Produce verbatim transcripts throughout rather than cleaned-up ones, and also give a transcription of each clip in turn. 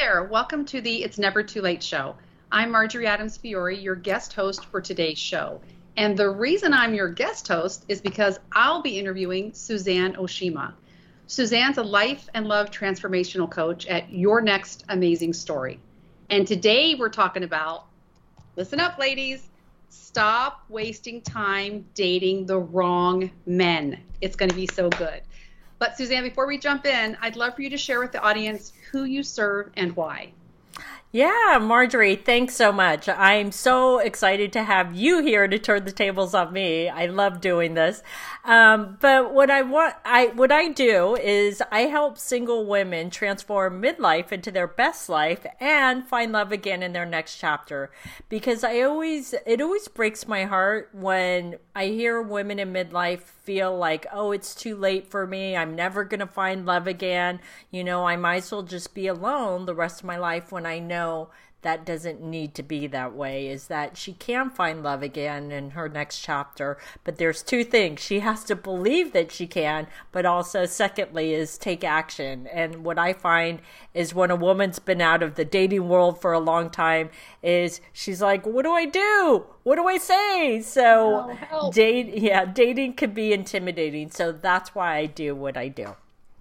there. Welcome to the It's Never Too Late show. I'm Marjorie Adams Fiore, your guest host for today's show. And the reason I'm your guest host is because I'll be interviewing Suzanne Oshima. Suzanne's a life and love transformational coach at Your Next Amazing Story. And today we're talking about, listen up, ladies, stop wasting time dating the wrong men. It's going to be so good. But Suzanne, before we jump in, I'd love for you to share with the audience who you serve and why. Yeah, Marjorie, thanks so much. I'm so excited to have you here to turn the tables on me. I love doing this. Um, but what I want, I what I do is I help single women transform midlife into their best life and find love again in their next chapter. Because I always, it always breaks my heart when I hear women in midlife feel like, oh, it's too late for me. I'm never going to find love again. You know, I might as well just be alone the rest of my life, when I know that doesn't need to be that way. Is that she can find love again in her next chapter. But there's two things. She has to believe that she can, but also secondly is take action. And what I find is when a woman's been out of the dating world for a long time is she's like, what do I do? What do I say? So oh, date, yeah, dating can be intimidating. So that's why I do what I do.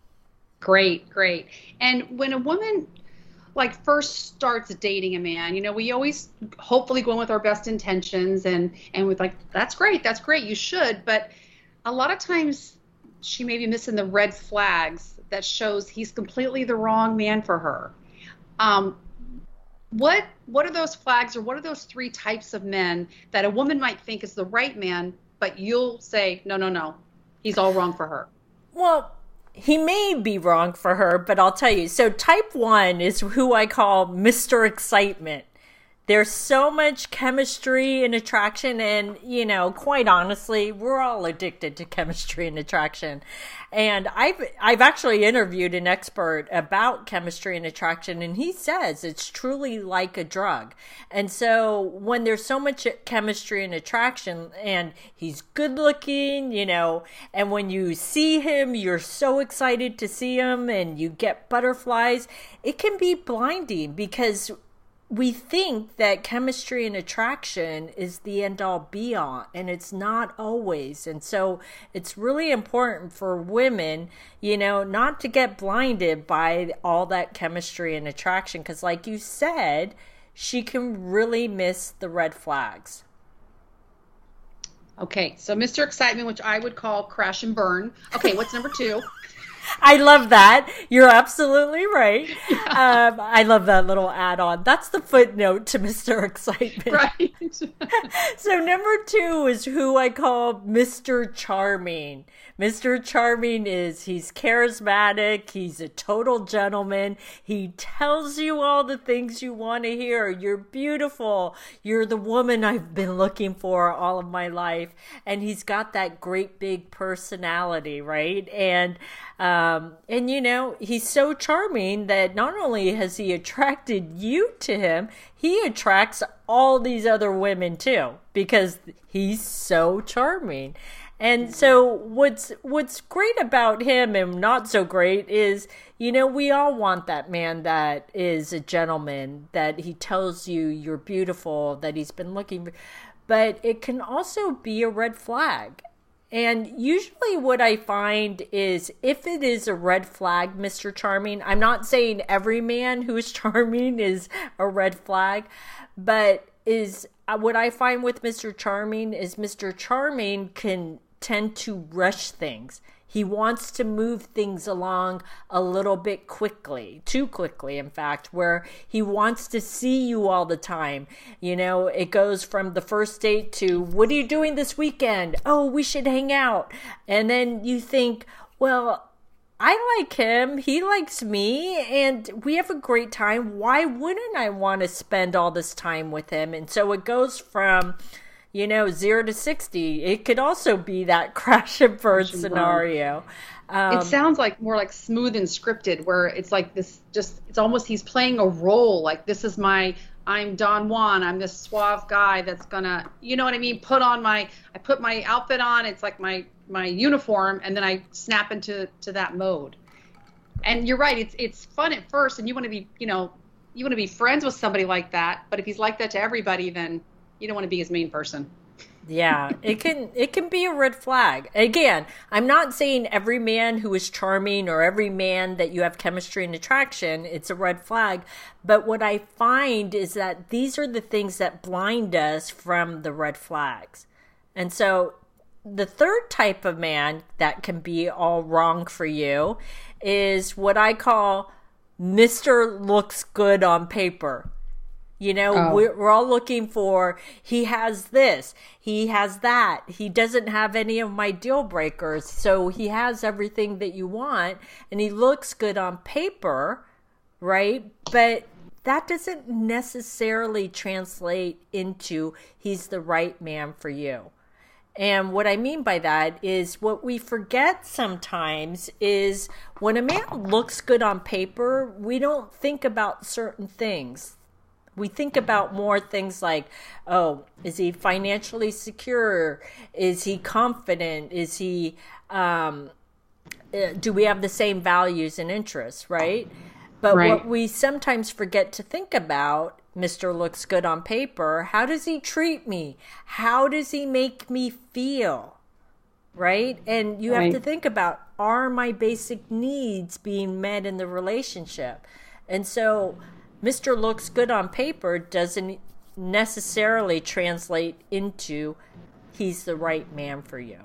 Great, great. And when a woman like first starts dating a man, you know, we always hopefully go in with our best intentions and, and with like, that's great, that's great, you should. But a lot of times she may be missing the red flags that shows he's completely the wrong man for her. Um, what, what are those flags, or what are those three types of men that a woman might think is the right man, but you'll say, no, no, no, he's all wrong for her? Well, he may be wrong for her, but I'll tell you. So type one is who I call Mister Excitement. There's so much chemistry and attraction, and, you know, quite honestly, we're all addicted to chemistry and attraction. And I've I've actually interviewed an expert about chemistry and attraction, and he says it's truly like a drug. And so when there's so much chemistry and attraction, and he's good looking, you know, and when you see him, you're so excited to see him, and you get butterflies, it can be blinding because we think that chemistry and attraction is the end all be all, and it's not always. And so it's really important for women, you know, not to get blinded by all that chemistry and attraction, because like you said, she can really miss the red flags. Okay, so Mister Excitement, which I would call crash and burn. Okay, what's number two? I love that. You're absolutely right. Yeah. Um, I love that little add-on. That's the footnote to Mister Excitement. Right. So number two is who I call Mister Charming. Mister Charming is, he's charismatic. He's a total gentleman. He tells you all the things you want to hear. You're beautiful. You're the woman I've been looking for all of my life. And he's got that great big personality, right? And Um, and you know, he's so charming that not only has he attracted you to him, he attracts all these other women too, because he's so charming. And so what's, what's great about him and not so great is, you know, we all want that man that is a gentleman, that he tells you you're beautiful, that he's been looking for, but it can also be a red flag. And usually what I find is if it is a red flag, Mister Charming, I'm not saying every man who's charming is a red flag, but is what I find with Mister Charming is Mister Charming can tend to rush things. He wants to move things along a little bit quickly, too quickly, in fact, where he wants to see you all the time. You know, it goes from the first date to, what are you doing this weekend? Oh, we should hang out. And then you think, well, I like him, he likes me, and we have a great time. Why wouldn't I want to spend all this time with him? And so it goes from, you know, zero to sixty. It could also be that crash and burn Crash and scenario. Um, it sounds like more like smooth and scripted, where it's like this, just, it's almost he's playing a role. Like, this is my, I'm Don Juan. I'm this suave guy that's gonna, you know what I mean? Put on my, I put my outfit on. It's like my, my uniform, and then I snap into to that mode. And you're right. It's, it's fun at first, and you want to be, you know, you want to be friends with somebody like that. But if he's like that to everybody, then you don't want to be his main person. Yeah, it can it can be a red flag. Again, I'm not saying every man who is charming or every man that you have chemistry and attraction, it's a red flag. But what I find is that these are the things that blind us from the red flags. And so the third type of man that can be all wrong for you is what I call Mister Looks Good on Paper. You know, oh. we're, we're all looking for, he has this, he has that, he doesn't have any of my deal breakers, so he has everything that you want, and he looks good on paper, right? But that doesn't necessarily translate into he's the right man for you. And what I mean by that is what we forget sometimes is when a man looks good on paper, we don't think about certain things. We think about more things like, oh, is he financially secure? Is he confident? Is he, um, do we have the same values and interests, right? But right. What we sometimes forget to think about, Mister Looks Good on Paper, how does he treat me? How does he make me feel? Right? And you right. have to think about, are my basic needs being met in the relationship? And so Mister Looks Good on Paper doesn't necessarily translate into he's the right man for you.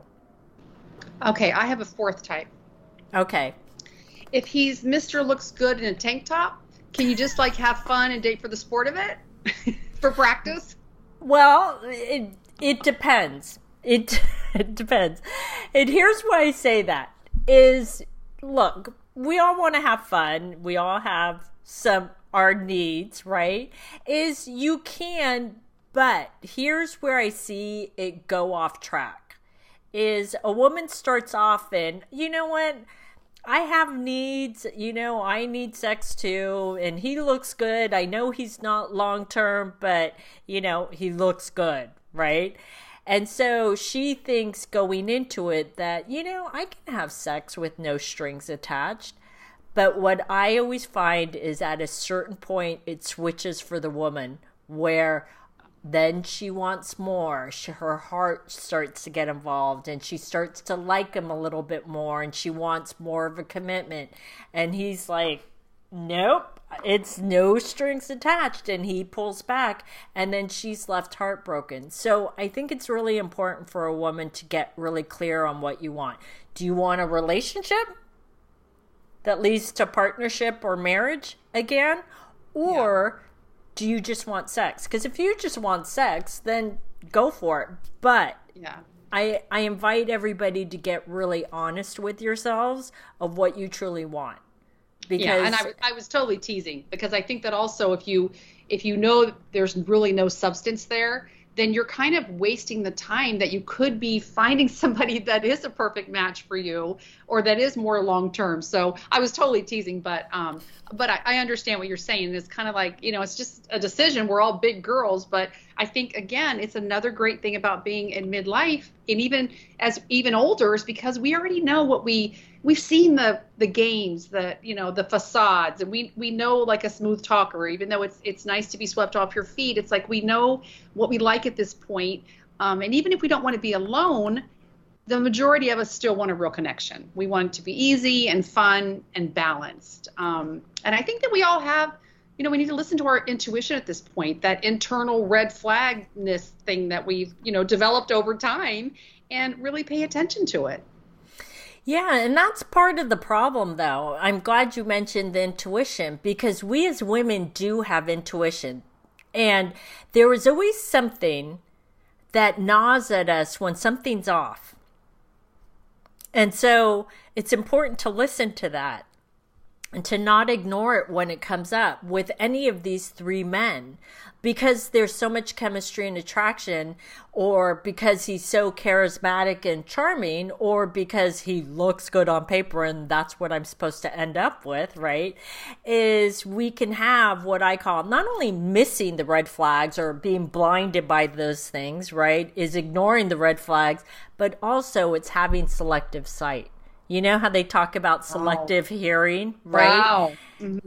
Okay, I have a fourth type. Okay. If he's Mister Looks Good in a tank top, can you just like have fun and date for the sport of it? For practice? Well, it it depends. It, it depends. And here's why I say that is, look, we all want to have fun. We all have some our needs, right? Is you can, but here's where I see it go off track. Is a woman starts off in, you know what? I have needs, you know, I need sex too, and he looks good. I know he's not long term, but, you know, he looks good, right? And so she thinks going into it that, you know, I can have sex with no strings attached. But what I always find is at a certain point, it switches for the woman where then she wants more. She, her heart starts to get involved and she starts to like him a little bit more and she wants more of a commitment. And he's like, nope, it's no strings attached. And he pulls back and then she's left heartbroken. So I think it's really important for a woman to get really clear on what you want. Do you want a relationship that leads to partnership or marriage again? Or yeah. do you just want sex? Because if you just want sex, then go for it. But yeah. I, I invite everybody to get really honest with yourselves of what you truly want. Because yeah, and I, I was totally teasing because I think that also if you if you know there's really no substance there, then you're kind of wasting the time that you could be finding somebody that is a perfect match for you or that is more long-term. So I was totally teasing, but um, but I, I understand what you're saying. It's kind of like, you know, it's just a decision. We're all big girls, but I think, again, it's another great thing about being in midlife and even as even older is because we already know what we we've seen the the games, the, you know, the facades, and we we know like a smooth talker, even though it's it's nice to be swept off your feet. It's like we know what we like at this point. Um, and even if we don't want to be alone, the majority of us still want a real connection. We want it to be easy and fun and balanced. Um, and I think that we all have, you know, we need to listen to our intuition at this point, that internal red flagness thing that we've, you know, developed over time and really pay attention to it. Yeah, and that's part of the problem, though. I'm glad you mentioned the intuition because we as women do have intuition. And there is always something that gnaws at us when something's off. And so it's important to listen to that and to not ignore it when it comes up with any of these three men because there's so much chemistry and attraction, or because he's so charismatic and charming, or because he looks good on paper and that's what I'm supposed to end up with, right? Is we can have what I call not only missing the red flags or being blinded by those things, right? Is ignoring the red flags, but also it's having selective sight. You know how they talk about selective wow. hearing, right? Wow. Mm-hmm.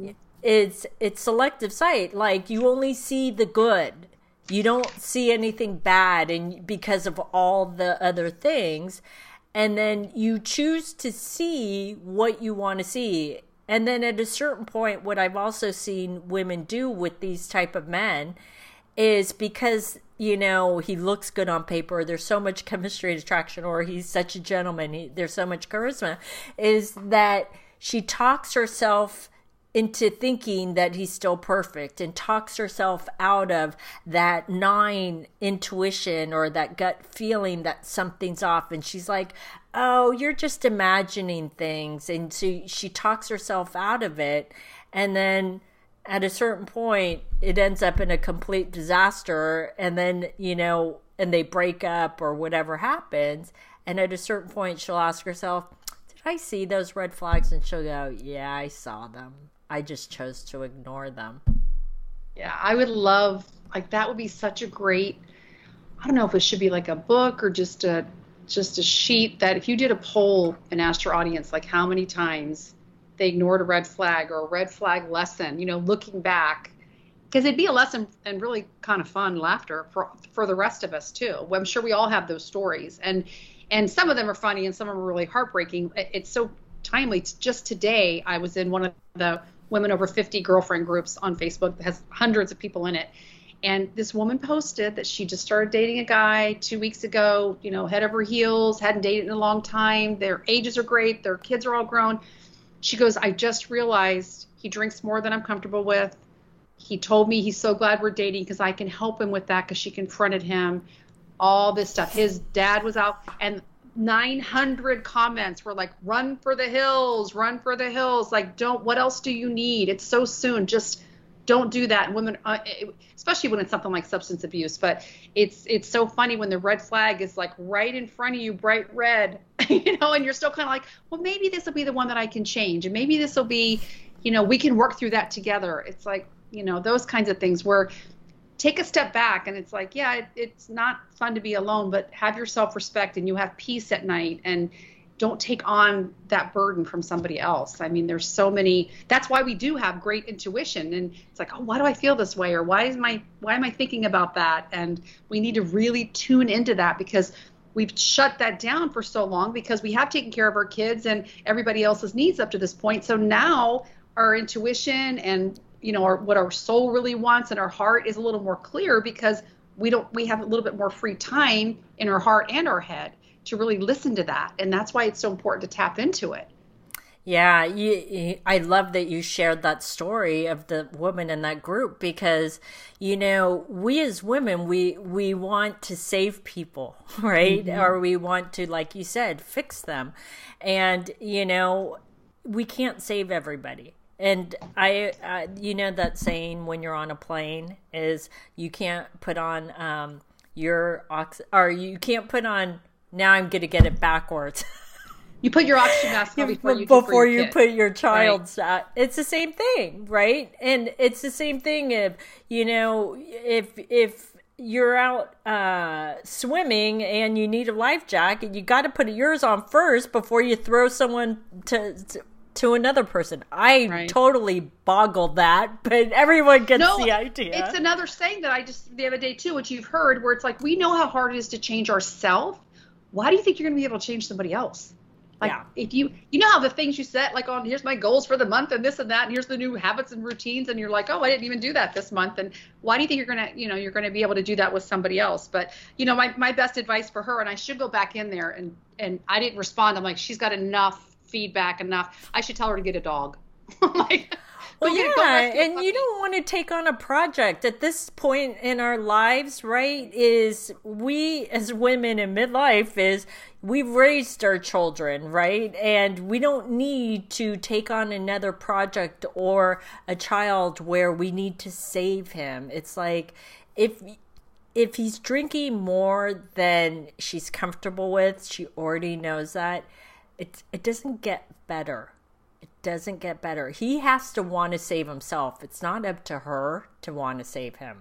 it's it's selective sight. Like, you only see the good. You don't see anything bad, and because of all the other things, and then you choose to see what you want to see. And then at a certain point, what I've also seen women do with these type of men is, because, you know, he looks good on paper, there's so much chemistry and attraction, or he's such a gentleman, he, there's so much charisma, is that she talks herself into thinking that he's still perfect, and talks herself out of that nine intuition or that gut feeling that something's off. And she's like, oh, you're just imagining things. And so she talks herself out of it. And then at a certain point, it ends up in a complete disaster. And then, you know, and they break up or whatever happens. And at a certain point, she'll ask herself, did I see those red flags? And she'll go, yeah, I saw them. I just chose to ignore them. Yeah, I would love, like, that would be such a great, I don't know if it should be like a book or just a just a sheet, that if you did a poll and asked your audience, like, how many times they ignored a red flag or a red flag lesson, you know, looking back, because it'd be a lesson and really kind of fun laughter for for the rest of us too. I'm sure we all have those stories, and and some of them are funny and some of them are really heartbreaking. It's so timely. Just today, I was in one of the Women Over fifty girlfriend groups on Facebook that has hundreds of people in it. And this woman posted that she just started dating a guy two weeks ago, you know, head over heels, hadn't dated in a long time. Their ages are great. Their kids are all grown. She goes, I just realized he drinks more than I'm comfortable with. He told me he's so glad we're dating because I can help him with that, because she confronted him, all this stuff. His dad was out, and nine hundred comments were like, run for the hills, run for the hills. Like, don't, what else do you need? It's so soon. Just don't do that. And women, uh, especially when it's something like substance abuse, but it's, it's so funny when the red flag is like right in front of you, bright red, you know, and you're still kind of like, well, maybe this will be the one that I can change. And maybe this will be, you know, we can work through that together. It's like, you know, those kinds of things where take a step back, and it's like, yeah, it, it's not fun to be alone, but have your self-respect and you have peace at night, and don't take on that burden from somebody else. I mean, there's so many, that's why we do have great intuition, and it's like, oh, why do I feel this way? Or why is my, why am I thinking about that? And we need to really tune into that, because we've shut that down for so long, because we have taken care of our kids and everybody else's needs up to this point. So now our intuition and, you know, our, what our soul really wants and our heart is a little more clear, because we don't, we have a little bit more free time in our heart and our head to really listen to that. And that's why it's so important to tap into it. Yeah, you, you, I love that you shared that story of the woman in that group, because, you know, we as women, we, we want to save people, right? Mm-hmm. Or we want to, like you said, fix them. And, you know, we can't save everybody. And I, uh, you know, that saying when you're on a plane is you can't put on um, your ox, or you can't put on. Now I'm going to get it backwards. You put your oxygen mask on before you before your you kid. put your child's. Right. Uh, it's the same thing, right? And it's the same thing if you know if if you're out uh, swimming and you need a life jacket, you got to put yours on first before you throw someone to. to to another person. I right. totally boggled that, but everyone gets no, the idea. It's another saying that I just the other day too, which you've heard, where it's like, we know how hard it is to change ourselves. Why do you think you're going to be able to change somebody else? Like, yeah. if you, you know how the things you set, like on, here's my goals for the month and this and that, and here's the new habits and routines, and you're like, oh, I didn't even do that this month. And why do you think you're going to, you know, you're going to be able to do that with somebody else? But, you know, my, my best advice for her, and I should go back in there, and, and I didn't respond. I'm like, she's got enough feedback, enough. I should tell her to get a dog. Like, well, yeah, and you don't want to take on a project at this point in our lives, right? Is we as women in midlife is we've raised our children, right? And we don't need to take on another project or a child where we need to save him. It's like if if he's drinking more than she's comfortable with, she already knows that. It it doesn't get better. It doesn't get better. He has to want to save himself. It's not up to her to want to save him.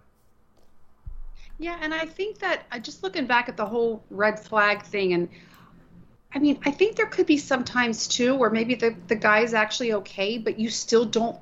Yeah, and I think that uh, just looking back at the whole red flag thing, and I mean, I think there could be some times too where maybe the, the guy is actually okay, but you still don't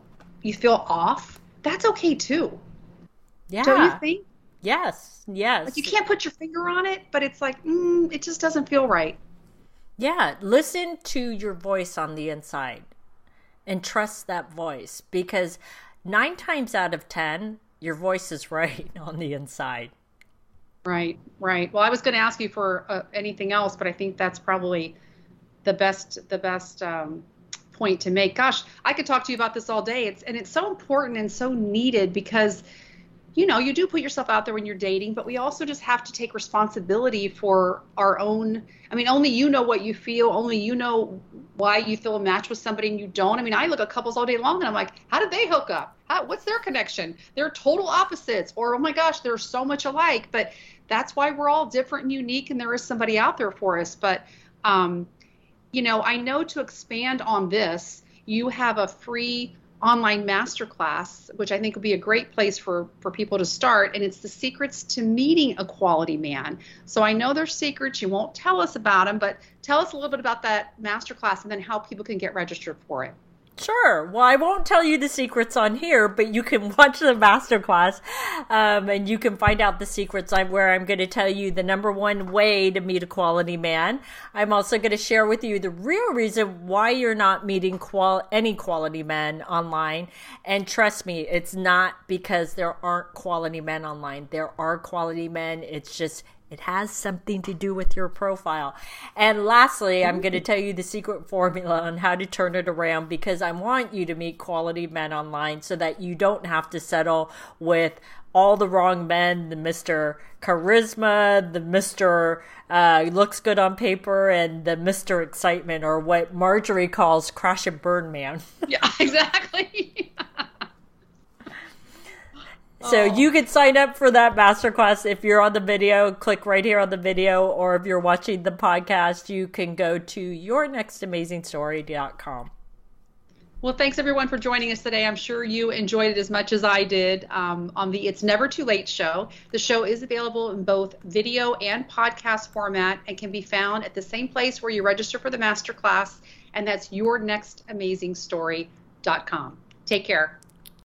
you feel off, that's okay too. Yeah. Don't you think? Yes. Yes. Like you can't put your finger on it, but it's like, mm, it just doesn't feel right. Yeah. Listen to your voice on the inside and trust that voice, because nine times out of ten, your voice is right on the inside. Right, right. Well, I was going to ask you for uh, anything else, but I think that's probably the best, the best um, point to make. Gosh, I could talk to you about this all day. It's and it's so important and so needed because, you know, you do put yourself out there when you're dating, but we also just have to take responsibility for our own. I mean, only you know what you feel. Only you know why you feel a match with somebody and you don't. I mean, I look at couples all day long and I'm like, how did they hook up? How, what's their connection? They're total opposites, or, oh my gosh, they're so much alike. But that's why we're all different and unique, and there is somebody out there for us. But, um, you know, I know to expand on this, you have a free online masterclass, which I think would be a great place for, for people to start. And it's the secrets to meeting a quality man. So I know there's secrets. You won't tell us about them, but tell us a little bit about that masterclass and then how people can get registered for it. Sure. Well, I won't tell you the secrets on here, but you can watch the masterclass um, and you can find out the secrets I'm, where I'm going to tell you the number one way to meet a quality man. I'm also going to share with you the real reason why you're not meeting qual- any quality men online. And trust me, it's not because there aren't quality men online. There are quality men. It's just it has something to do with your profile. And lastly, I'm going to tell you the secret formula on how to turn it around, because I want you to meet quality men online so that you don't have to settle with all the wrong men, the Mister Charisma, the Mister Uh, looks good on paper, and the Mister Excitement, or what Marjorie calls crash and burn man. Yeah, exactly. So Oh. you can sign up for that masterclass if you're on the video. Click right here on the video, or if you're watching the podcast, you can go to your next amazing story dot com. Well, thanks everyone for joining us today. I'm sure you enjoyed it as much as I did um, on the It's Never Too Late show. The show is available in both video and podcast format and can be found at the same place where you register for the masterclass, and that's your next amazing story dot com. Take care.